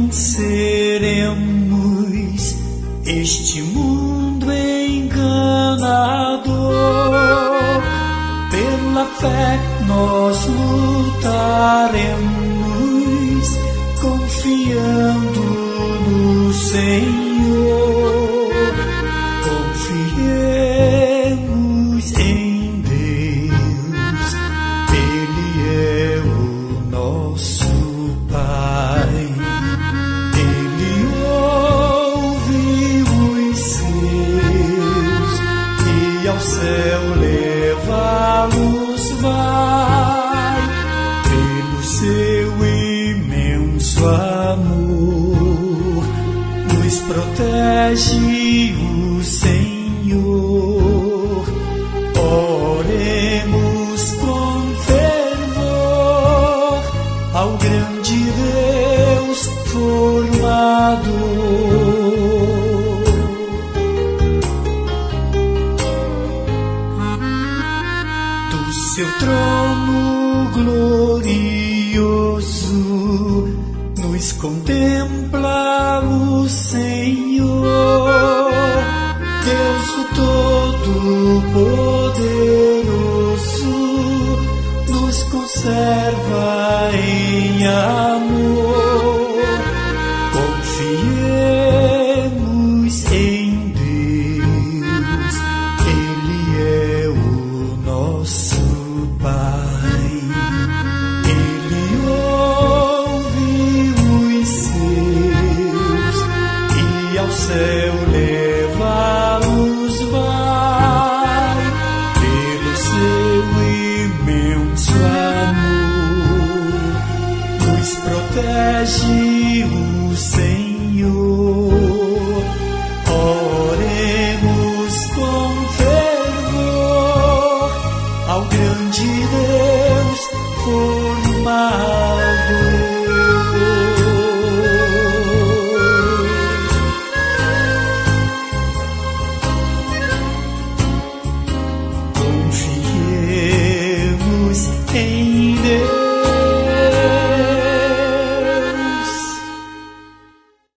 venceremos este mundo enganador. Pela fé nós lutaremos, confiando no Senhor. Confiemos em Deus, Ele é o nosso Pai. Ele ouve os seus e ao céu levá-los vai. Pelo seu imenso amor nos protege o Senhor. Oremos com fervor ao grande Deus formador. Do seu trono glorioso nos contempla o Senhor. Deus o Todo-Poderoso nos conserva em amor. Confiemos em Deus, Ele é o nosso Pai. Ele ouve os seus e ao céu leva-los vai. Pelo seu imenso amor nos protege o Senhor. Oremos com fervor ao grande Deus